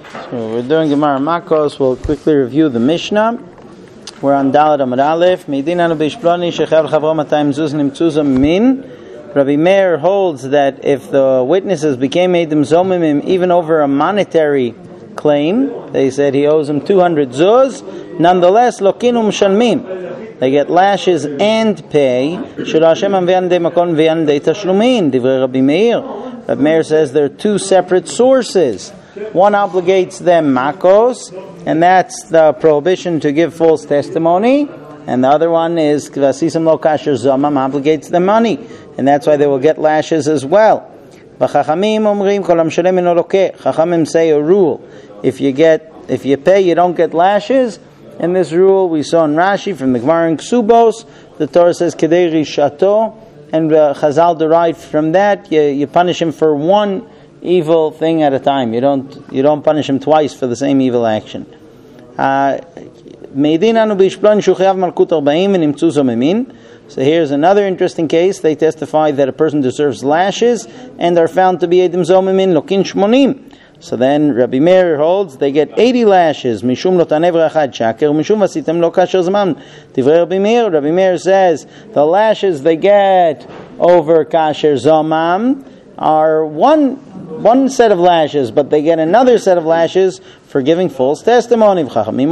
So we're doing Gemara Makos. We'll quickly review the Mishnah. We're on Daled Amud Aleph. Meidinanu b'ishploni shechav l'chavro 200 zuz nimtzuzah min. Rabbi Meir holds that if the witnesses became Eidim Zomimim even over a monetary claim, they said he owes them 200 zuz, nonetheless, lokinu m'shalmim. They get lashes and pay. Shel Hashem amveyan de makon veyan de tashlumin. Divrei Rabbi Meir. Rabbi Meir says there are two separate sources. One obligates them makos, and that's the prohibition to give false testimony. And the other one is kvasisim lo kasher zomam, obligates them money, and that's why they will get lashes as well. V'chachamim omrim kol hamshalem eno lokeh. Chachamim say a rule: if you pay, you don't get lashes. And this rule we saw in Rashi from the Gemara in Ksubos. The Torah says kedei rishato, and Chazal derived from that you punish him for one evil thing at a time. You don't punish him twice for the same evil action. So here's another interesting case. They testify that a person deserves lashes and are found to be Eidim Zomimin Lokin Shmonim. So then Rabbi Meir holds they get 80 lashes. Mishum lo tanev rachad shaker, mishum vasitem lo kasher zman. Divrei Rabbi Meir. Rabbi Meir says the lashes they get over kasher zomam are one set of lashes, but they get another set of lashes for giving false testimony.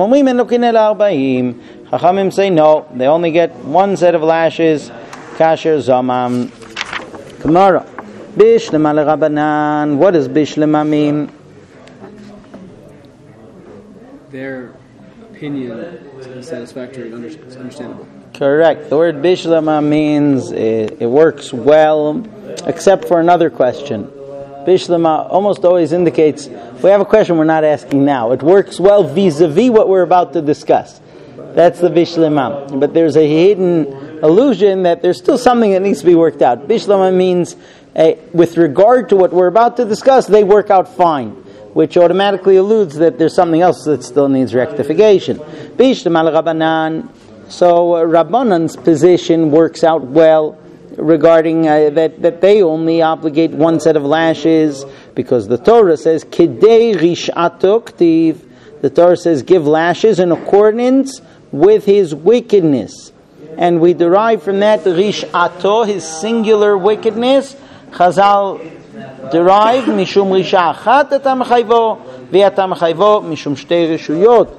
Chachamim say no, they only get one set of lashes, kasher zomam. Gemara. Bishlema leRabbanan. What does bishlema mean? Their opinion is satisfactory and understandable. Correct. The word bishlema means it works well, except for another question. Bishlema almost always indicates we have a question we're not asking now. It works well vis-a-vis what we're about to discuss. That's the bishlema. But there's a hidden allusion that there's still something that needs to be worked out. Bishlema means with regard to what we're about to discuss, they work out fine, which automatically alludes that there's something else that still needs rectification. Bishlema leRabbanan. So Rabbanan's position works out well regarding that they only obligate one set of lashes because the Torah says Kidei Rishato Ktiv. The Torah says give lashes in accordance with his wickedness, and we derive from that Rishato, his singular wickedness. Chazal derive mishum risha achat atam chayvo ve'atam chayvo mishum shtei reshuyot.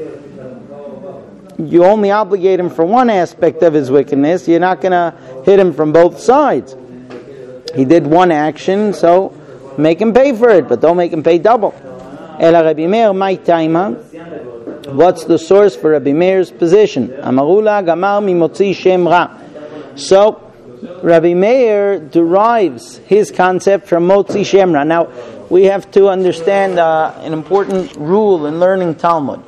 You only obligate him for one aspect of his wickedness. You're not going to hit him from both sides. He did one action, so make him pay for it, but don't make him pay double. Ela Rabbi Meir mai taima. What's the source for Rabbi Meir's position? Amarula gamar mimotzi shem ra. So Rabbi Meir derives his concept from motzi shem ra. Now we have to understand an important rule in learning Talmud.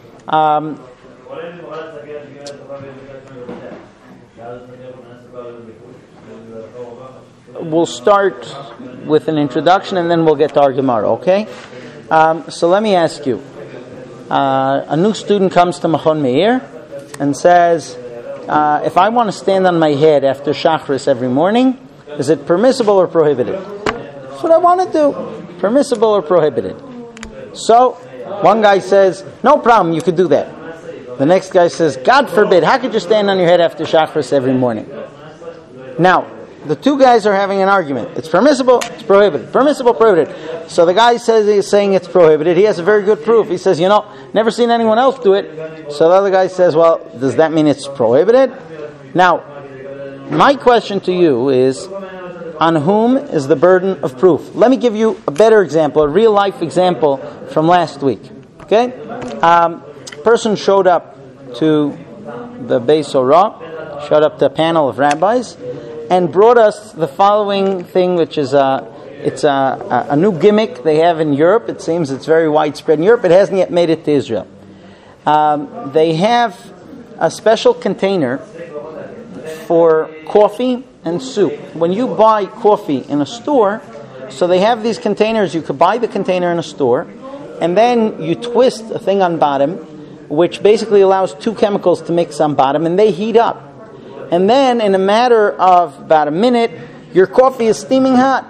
We'll start with an introduction and then we'll get to our Gemara, okay? So let me ask you. A new student comes to Machon Meir and says, if I want to stand on my head after Shachris every morning, is it permissible or prohibited? That's what I want to do. Permissible or prohibited? So, one guy says, no problem, you could do that. The next guy says, God forbid, how could you stand on your head after Shachris every morning? Now, the two guys are having an argument. It's permissible, it's prohibited. Permissible, prohibited. So the guy says he's saying it's prohibited. He has a very good proof. He says, never seen anyone else do it. So the other guy says, well, does that mean it's prohibited? Now, my question to you is, on whom is the burden of proof? Let me give you a better example, a real life example from last week. Okay? Person showed up to the Beis Horah, showed up to a panel of rabbis, and brought us the following thing, which is it's a new gimmick they have in Europe. It seems it's very widespread in Europe. It hasn't yet made it to Israel. They have a special container for coffee and soup. When you buy coffee in a store, so they have these containers. You could buy the container in a store, and then you twist a thing on bottom, which basically allows two chemicals to mix on bottom, and they heat up. And then, in a matter of about a minute, your coffee is steaming hot.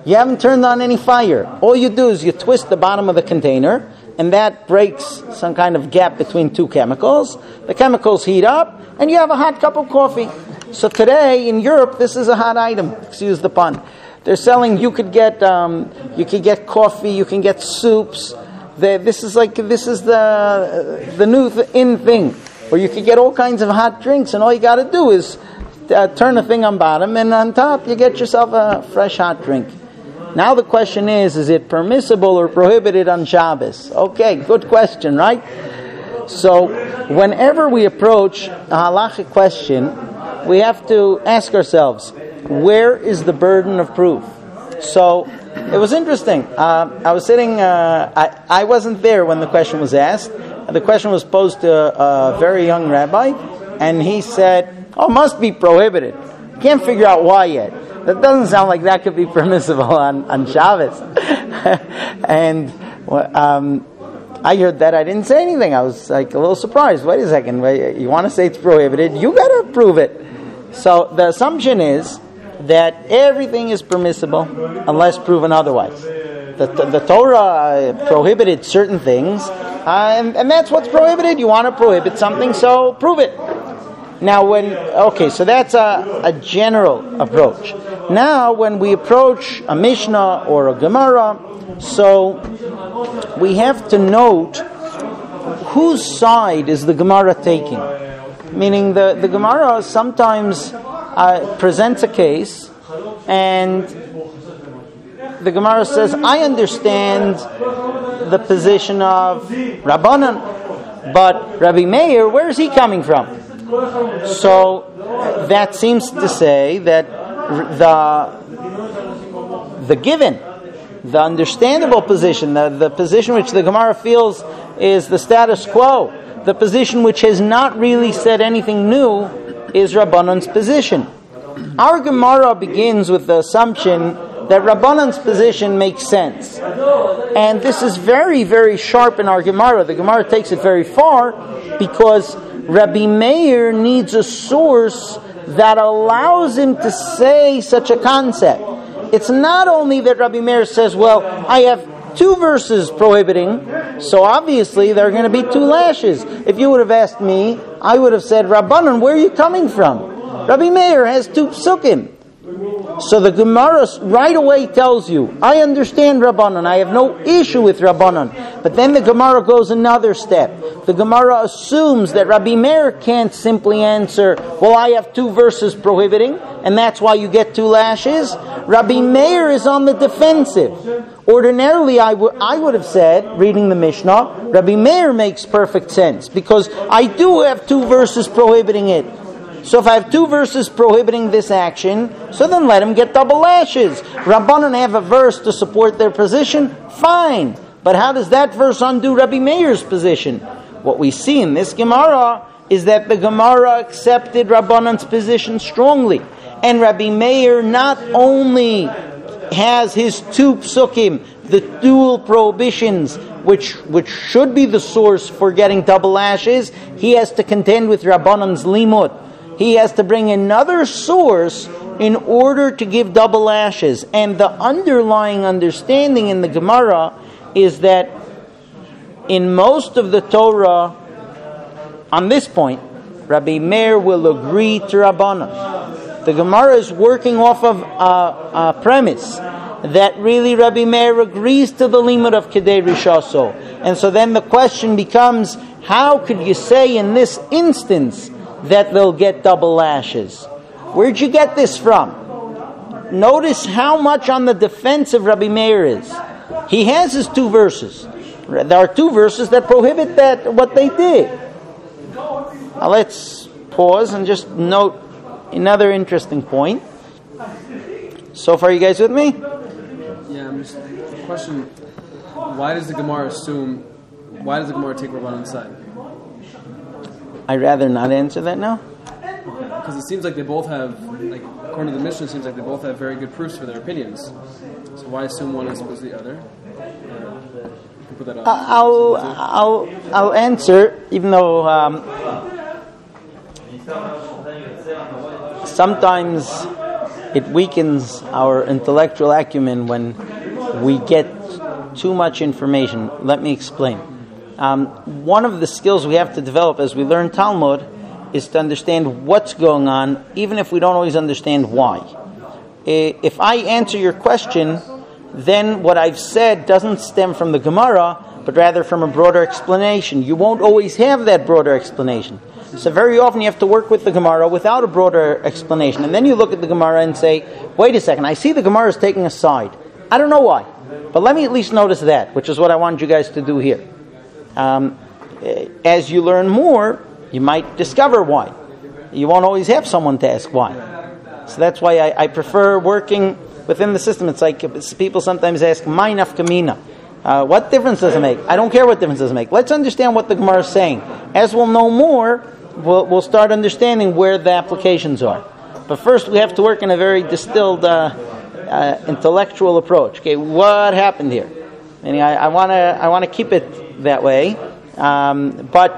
You haven't turned on any fire. All you do is you twist the bottom of the container, and that breaks some kind of gap between two chemicals. The chemicals heat up, and you have a hot cup of coffee. So today, in Europe, this is a hot item. Excuse the pun. They're selling, you could get coffee, you can get soups. This is the new in thing. Or you could get all kinds of hot drinks, and all you got to do is turn a thing on bottom, and on top you get yourself a fresh hot drink. Now the question is it permissible or prohibited on Shabbos? Okay, good question, right? So whenever we approach a halachic question, we have to ask ourselves, where is the burden of proof? So it was interesting. I was sitting, I wasn't there when the question was asked. The question was posed to a very young rabbi, and he said, "Oh, must be prohibited." Can't figure out why yet. That doesn't sound like that could be permissible on Shabbos. And I heard that. I didn't say anything. I was like a little surprised. Wait a second. You want to say it's prohibited? You got to prove it. So the assumption is that everything is permissible unless proven otherwise. The Torah prohibited certain things, and that's what's prohibited. You want to prohibit something, so prove it. Now, so that's a general approach. Now, when we approach a Mishnah or a Gemara, so we have to note whose side is the Gemara taking. Meaning the Gemara sometimes presents a case, and the Gemara says, I understand the position of Rabbanan, but Rabbi Meir, where is he coming from? So that seems to say that the given, the understandable position, the position which the Gemara feels is the status quo, the position which has not really said anything new, is Rabbanan's position. Our Gemara begins with the assumption that Rabbanan's position makes sense. And this is very, very sharp in our Gemara. The Gemara takes it very far because Rabbi Meir needs a source that allows him to say such a concept. It's not only that Rabbi Meir says, well, I have 2 verses prohibiting, so obviously there are going to be 2 lashes. If you would have asked me, I would have said, Rabbanan, where are you coming from? Rabbi Meir has 2 psukim. So the Gemara right away tells you, I understand Rabbanan, I have no issue with Rabbanan. But then the Gemara goes another step. The Gemara assumes that Rabbi Meir can't simply answer, well, I have 2 verses prohibiting, and that's why you get 2 lashes. Rabbi Meir is on the defensive. Ordinarily, I would have said, reading the Mishnah, Rabbi Meir makes perfect sense, because I do have 2 verses prohibiting it. So if I have 2 verses prohibiting this action, so then let him get double lashes. Rabbanan have a verse to support their position, fine. But how does that verse undo Rabbi Meir's position? What we see in this Gemara is that the Gemara accepted Rabbanan's position strongly. And Rabbi Meir not only has his 2 psukim, the dual prohibitions, which should be the source for getting double lashes, he has to contend with Rabbanan's limud. He has to bring another source in order to give double lashes. And the underlying understanding in the Gemara is that in most of the Torah, on this point, Rabbi Meir will agree to Rabbanan. The Gemara is working off of a premise that really Rabbi Meir agrees to the limit of Kedei Rishaso. And so then the question becomes, how could you say in this instance that they'll get double lashes? Where'd you get this from? Notice how much on the defense of Rabbi Meir is. He has his 2 verses. There are 2 verses that prohibit that what they did. Now let's pause and just note another interesting point. So far, you guys with me? Yeah, I'm just question. Why does the Gemara take Rabbanan's side? I'd rather not answer that now. Because it seems like they both have, according to the Mishnah, it seems like they both have very good proofs for their opinions. So why assume one as opposed to the other? You can put that up. I'll answer, even though sometimes it weakens our intellectual acumen when we get too much information. Let me explain. One of the skills we have to develop as we learn Talmud is to understand what's going on, even if we don't always understand why. If I answer your question, then what I've said doesn't stem from the Gemara, but rather from a broader explanation. You won't always have that broader explanation. So very often you have to work with the Gemara without a broader explanation. And then you look at the Gemara and say, wait a second, I see the Gemara is taking a side. I don't know why, but let me at least notice that, which is what I wanted you guys to do here. As you learn more, you might discover why. You won't always have someone to ask why. So that's why I prefer working within the system. It's like people sometimes ask, "My nafkamina." What difference does it make? I don't care what difference does it make. Let's understand what the Gemara is saying. As we'll know more, we'll start understanding where the applications are. But first, we have to work in a very distilled, intellectual approach. Okay, what happened here? And I want to keep it that way. But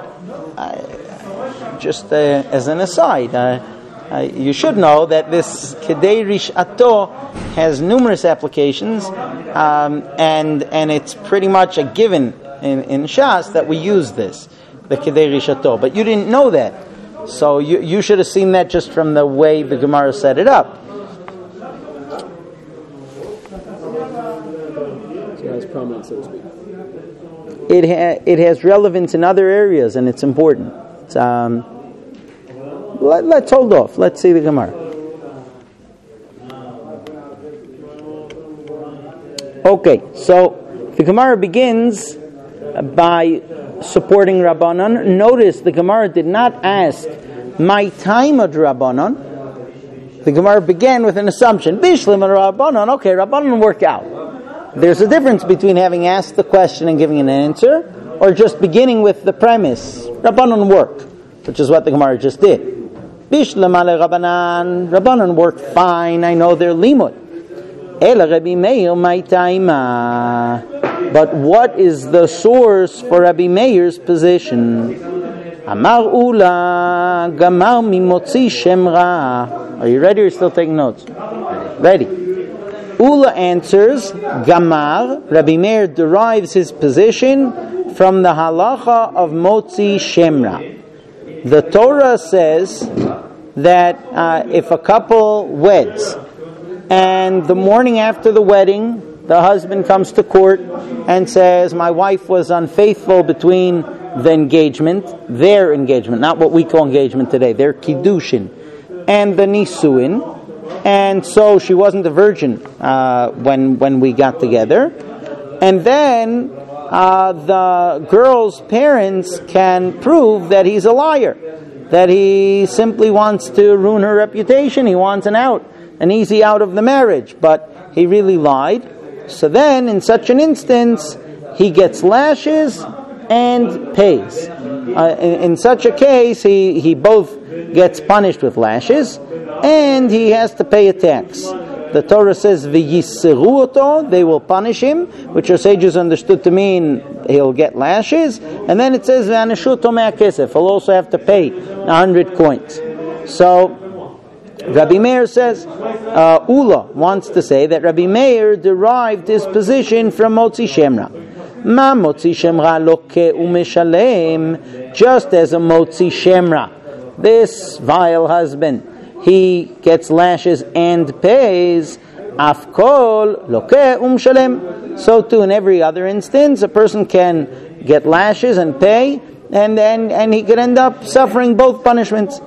just as an aside, you should know that this Kedei Rishato has numerous applications, and it's pretty much a given in Shas that we use this, the Kedei Rishato. But you didn't know that, so you should have seen that just from the way the Gemara set it up. So it has prominence, so to speak. It has relevance in other areas, and it's important. Let's hold off. Let's see the Gemara. Okay, so the Gemara begins by supporting Rabbanan. Notice the Gemara did not ask, my time of Rabbanan. The Gemara began with an assumption. Bishlim Rabbanan. Okay, Rabbanan work out. There's a difference between having asked the question and giving an answer, or just beginning with the premise. Rabbanan work, which is what the Gemara just did. Bishlam ale Rabbanan. Rabbanan work fine. I know they're limud. Ela Rabbi Meir my taima. But what is the source for Rabbi Meir's position? Amar Ula Gamar mimotzi shemra. Are you ready or still taking notes? Ready. Ula answers, Gamar, Rabbi Meir derives his position from the halacha of Motzi Shemra. The Torah says that if a couple weds, and the morning after the wedding, the husband comes to court and says, my wife was unfaithful between the engagement, their engagement, not what we call engagement today, their kiddushin, and the nisuin, and so she wasn't a virgin when we got together. And then the girl's parents can prove that he's a liar, that he simply wants to ruin her reputation. He wants an easy out of the marriage, but he really lied. So then, in such an instance, he gets lashes and pays. In such a case, he both gets punished with lashes, and he has to pay a tax. The Torah says, "V'yiseru oto," they will punish him, which our sages understood to mean he'll get lashes. And then it says, "V'anashuto me'akesef," he'll also have to pay 100 coins. So Rabbi Meir says, Ula wants to say that Rabbi Meir derived his position from Motzi Shemra. Ma Motzi Shemra loke umeshalem, just as a Motzi Shemra, this vile husband, he gets lashes and pays. Afkol loke umshalem. So too in every other instance, a person can get lashes and pay, and he could end up suffering both punishments.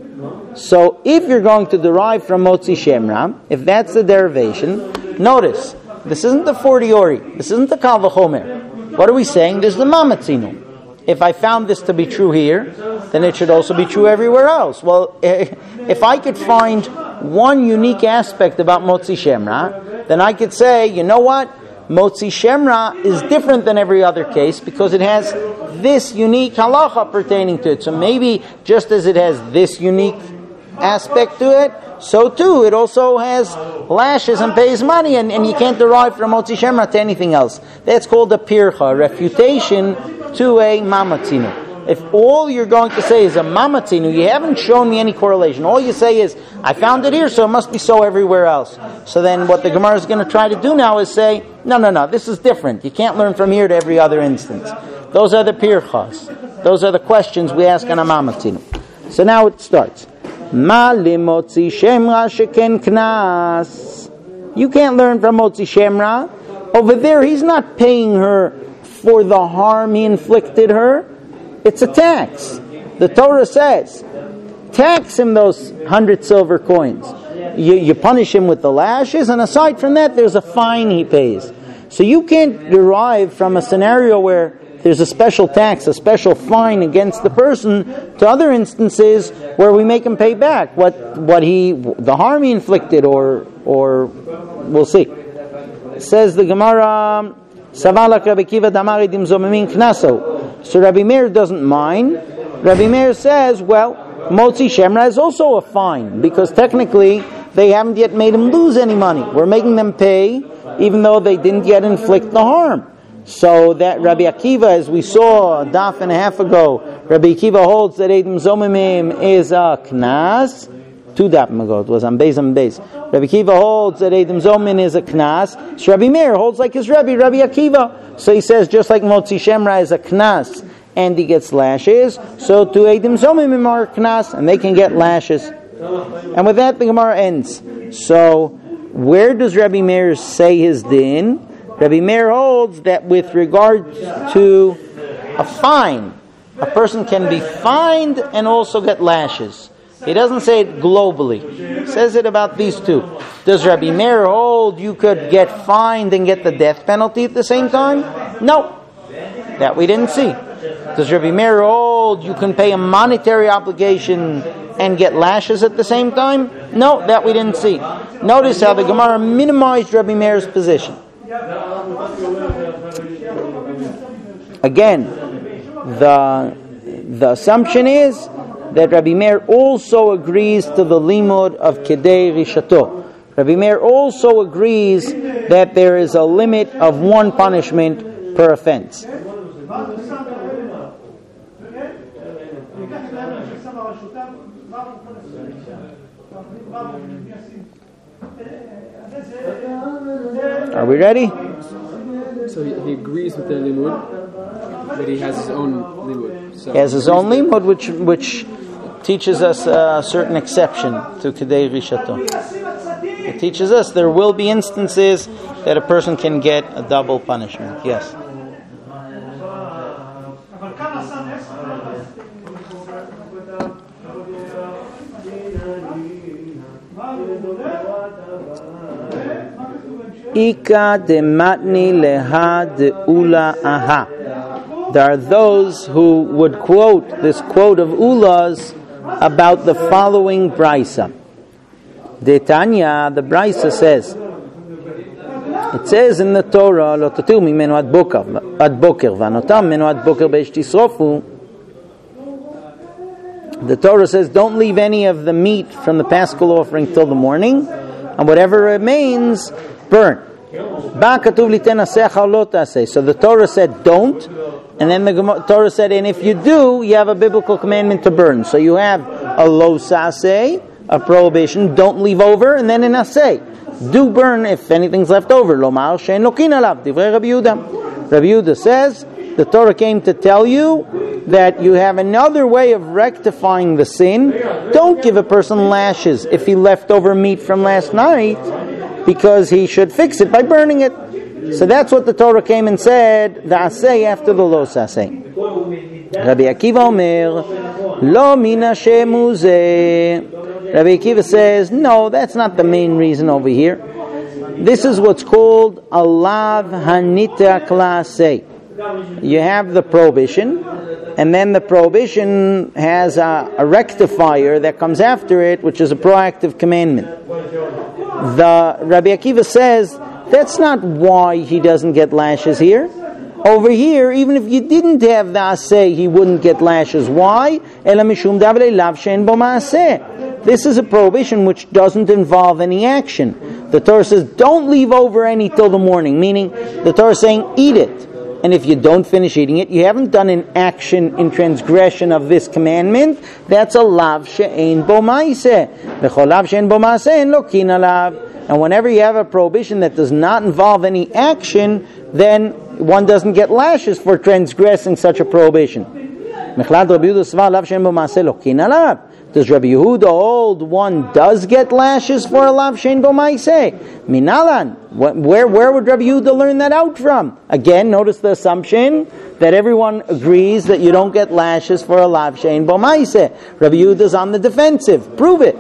So if you're going to derive from Motzi Shemra, if that's the derivation, notice, this isn't the fortiori, this isn't the Kal V'chomer. What are we saying? There's the Mamatzinu. If I found this to be true here, then it should also be true everywhere else. Well, if I could find one unique aspect about Motzi Shemra, then I could say, you know what? Motzi Shemra is different than every other case because it has this unique halacha pertaining to it. So maybe just as it has this unique aspect to it, so too it also has lashes and pays money, and you can't derive from Motzi Shemra to anything else. That's called a pircha, a refutation to a mamatzinu. If all you're going to say is a mamatzinu, you haven't shown me any correlation. All you say is, I found it here, so it must be so everywhere else. So then what the Gemara is going to try to do now is say, no, this is different. You can't learn from here to every other instance. Those are the pirchas. Those are the questions we ask on a mamatzinu. So now it starts. Ma limotzi shemra sheken knas. You can't learn from Motzi Shemra. Over there, he's not paying her for the harm he inflicted her. It's a tax. The Torah says, tax him those 100 silver coins. You punish him with the lashes, and aside from that, there's a fine he pays. So you can't derive from a scenario where there's a special tax, a special fine against the person, to other instances where we make him pay back the harm he inflicted, or we'll see. Says the Gemara, Savalak Rabbi Kiva Damari Dim Zomemin Knaso. So Rabbi Meir doesn't mind. Rabbi Meir says, well, Motzi Shemra is also a fine, because technically they haven't yet made him lose any money. We're making them pay even though they didn't yet inflict the harm. So that Rabbi Akiva, as we saw a daf and a half ago, Rabbi Akiva holds that Eidim Zomimim is a knas. 2 dafim ago, it was on Beis and Beis. Rabbi Akiva holds that Eidim Zomimim is a knas. So Rabbi Meir holds like his Rabbi Akiva. So he says, just like Motzi Shemra is a knas, and he gets lashes, so to Eidim Zomimim are knas, and they can get lashes. And with that, the Gemara ends. So, where does Rabbi Meir say his din? Rabbi Meir holds that with regard to a fine, a person can be fined and also get lashes. He doesn't say it globally. He says it about these two. Does Rabbi Meir hold you could get fined and get the death penalty at the same time? No. That we didn't see. Does Rabbi Meir hold you can pay a monetary obligation and get lashes at the same time? No, that we didn't see. Notice how the Gemara minimized Rabbi Meir's position. Again, the assumption is that Rabbi Meir also agrees to the limud of Kedei Rishato. Rabbi Meir also agrees that there is a limit of one punishment per offense. Are we ready? So he agrees with the limud, but he has his own limud. So he has his own limud, which teaches us a certain exception to Kedei Rishato. It teaches us there will be instances that a person can get a double punishment. Yes. Ika de matni leha de ula aha. There are those who would quote this quote of Ula's about the following brisa. De Tanya, the brisa says, it says in the Torah, lo tatiu mimenu ad boker, vanotam mimenu ad boker beish tisrofu. The Torah says, don't leave any of the meat from the Paschal offering till the morning, and whatever remains, burn. So the Torah said, don't, and then the Torah said, and if you do, you have a biblical commandment to burn. So you have a lo saseh, a prohibition, don't leave over, and then an aseh, do burn if anything's left over. Lomar she'en lokin alav, divrei Rabbi Yehuda. Rabbi Yehuda says, the Torah came to tell you that you have another way of rectifying the sin. Don't give a person lashes if he left over meat from last night, because he should fix it by burning it. So that's what the Torah came and said, the aseh after the lo saseh. Rabbi Akiva Omer, lo mina shemu zeh. Rabbi Akiva says, no, that's not the main reason over here. This is what's called a lav hanita klaseh. You have the prohibition, and then the prohibition has a rectifier that comes after it, which is a proactive commandment. The Rabbi Akiva says that's not why he doesn't get lashes here. Over here, even if you didn't have the aseh, he wouldn't get lashes. Why? This is a prohibition which doesn't involve any action. The Torah says don't leave over any till the morning, meaning the Torah is saying eat it. and if you don't finish eating it, you haven't done an action in transgression of this commandment. That's a lav she'ein bo ma'aseh. V'chol lav she'ein bo ma'aseh en lo kin alav. And whenever you have a prohibition that does not involve any action, then one doesn't get lashes for transgressing such a prohibition. Mechlad Rabbi Yehuda sva lav she'ein bo ma'aseh lo kin alav. Does Rabbi Yehuda hold one does get lashes for a lav she'ein bo ma'aseh? Minalan. Where would Rabbi Yehuda learn that out from? Again, notice the assumption that everyone agrees that you don't get lashes for a lav she'ein bo ma'aseh. Rabbi Yehuda's on the defensive. Prove it.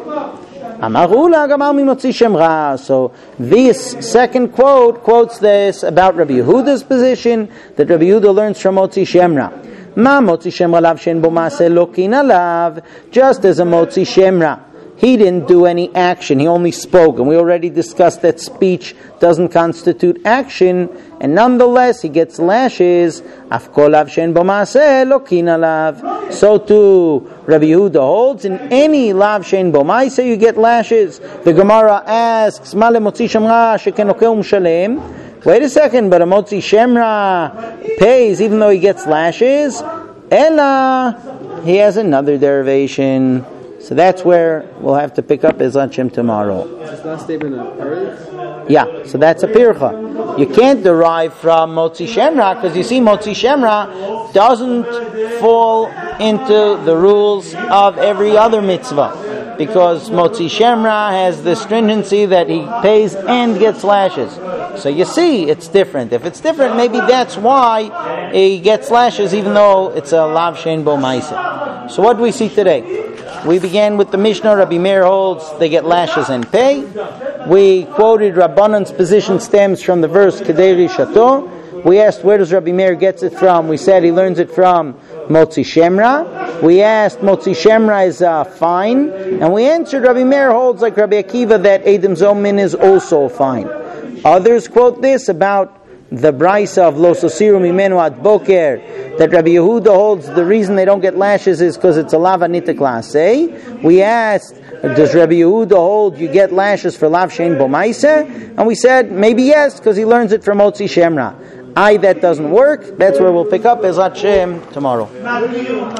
So this second quote quotes this about Rabbi Yehuda's position that Rabbi Yehuda learns from Motzi Shemra. Ma Motzi Shemra lav she'ein bo ma'aseh lo kin alav. Just as a Motzi Shemra, he didn't do any action, he only spoke, and we already discussed that speech doesn't constitute action, and nonetheless he gets lashes. Afkol lav she'ein bo ma'aseh lo kin alav. So too Rabbi Yehuda holds in any lav she'ein bo ma'aseh you get lashes. The Gemara asks, Ma le Motzi Shemra shekenokeh u'mshalem. Wait a second, but a Motzi Shemra pays even though he gets lashes. Ella, he has another derivation. So that's where we'll have to pick up Ezrat Hashem tomorrow. Is this last statement a pirate? Yeah, so that's a pircha. You can't derive from Motzi Shemra because you see Motzi Shemra doesn't fall into the rules of every other mitzvah because Motzi Shemra has the stringency that he pays and gets lashes. So you see, it's different. If it's different, maybe that's why he gets lashes even though it's a lav she'ein bo ma'aseh. So what do we see today? We began with the Mishnah. Rabbi Meir holds they get lashes and pay. We quoted Rabbanan's position stems from the verse Kedei Rishato. We asked where does Rabbi Meir gets it from. We said he learns it from Motzi Shemra. We asked Motzi Shemra is fine, and we answered Rabbi Meir holds like Rabbi Akiva that Edom Zomin is also fine. Others quote this about the Braisa of Lo Sosiru Mimenu Ad Boker, that Rabbi Yehuda holds the reason they don't get lashes is because it's a lav anita klase. We asked, does Rabbi Yehuda hold you get lashes for lav she'ein bo ma'aseh? And we said, maybe yes, because he learns it from Motzi Shemra. That doesn't work. That's where we'll pick up Ezrat Hashem tomorrow.